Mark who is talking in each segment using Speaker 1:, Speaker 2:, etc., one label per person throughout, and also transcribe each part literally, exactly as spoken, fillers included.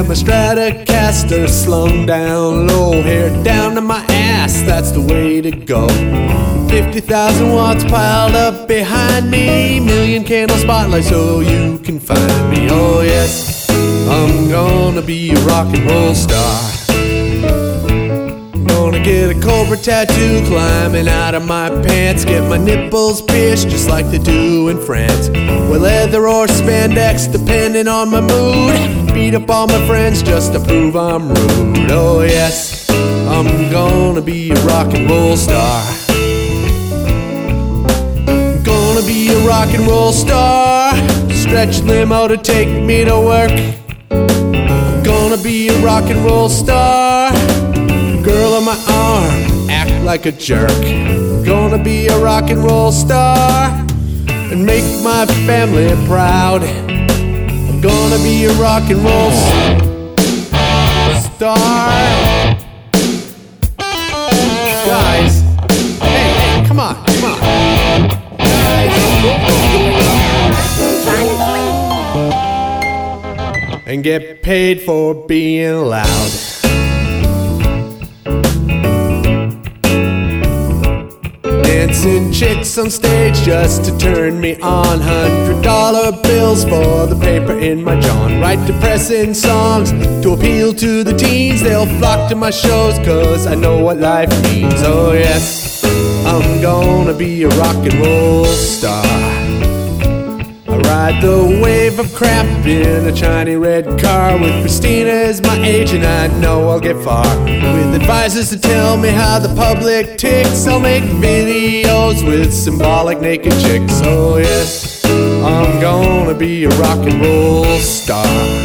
Speaker 1: my Stratocaster slung down low, hair down to my ass, that's the way to go. Fifty thousand watts piled up behind me, million candle spotlight so you can find me. Oh yes, I'm gonna be a rock and roll star. Gonna get a cobra tattoo climbing out of my pants, get my nipples pierced just like they do in France, with leather or spandex depending on my mood. Beat up all my friends just to prove I'm rude. Oh yes, I'm gonna be a rock and roll star. I'm gonna be a rock and roll star. Stretch limo to take me to work. I'm gonna be a rock and roll star. Girl on my arm, act like a jerk. I'm gonna be a rock and roll star and make my family proud. I'm gonna be a rock and roll star. Guys, hey, hey, come on, come on. Guys, and get paid for being loud. Dancing chicks on stage just to turn me on. Hundred dollar bills for the paper in my John. Write depressing songs to appeal to the teens. They'll flock to my shows cause I know what life means. Oh yes, I'm gonna be a rock and roll star. I ride the wave of crap in a shiny red car with Christina as my agent. I know I'll get far with advisors to tell me how the public ticks. I'll make videos with symbolic naked chicks. Oh yes, I'm gonna be a rock and roll star.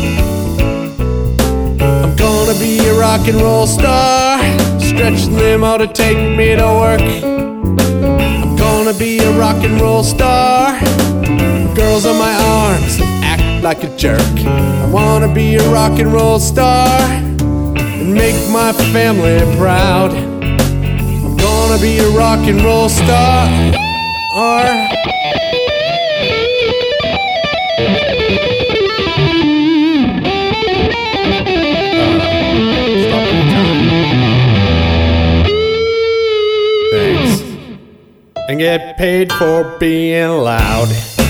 Speaker 1: I'm gonna be a rock and roll star. Stretch limo to take me to work. I'm gonna be a rock and roll star. Girls on my arms act like a jerk. I wanna be a rock and roll star and make my family proud. I'm gonna be a rock and roll star. Thanks. And get paid for being loud.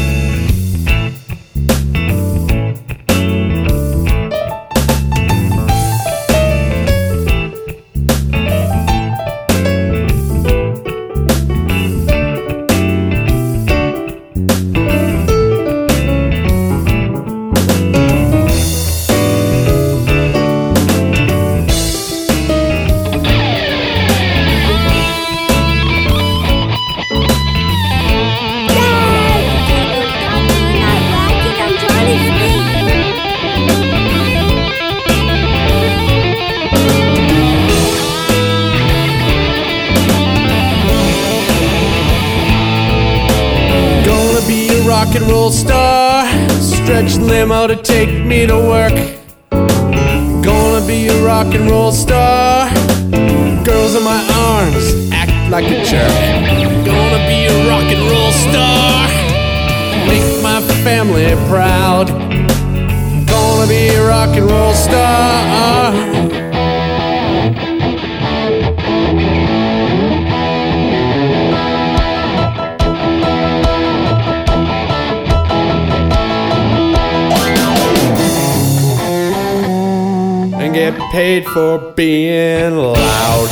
Speaker 1: Rock and roll star, stretch limo to take me to work. Gonna be a rock and roll star. Girls on my arms act like a jerk. Gonna be a rock and roll star, make my family proud. Gonna be a rock and roll star. Get paid for being loud.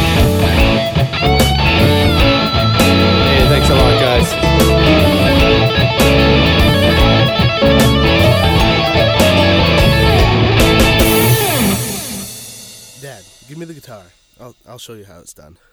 Speaker 1: Hey, thanks a lot, guys.
Speaker 2: Dad, give me the guitar. I'll I'll show you how it's done.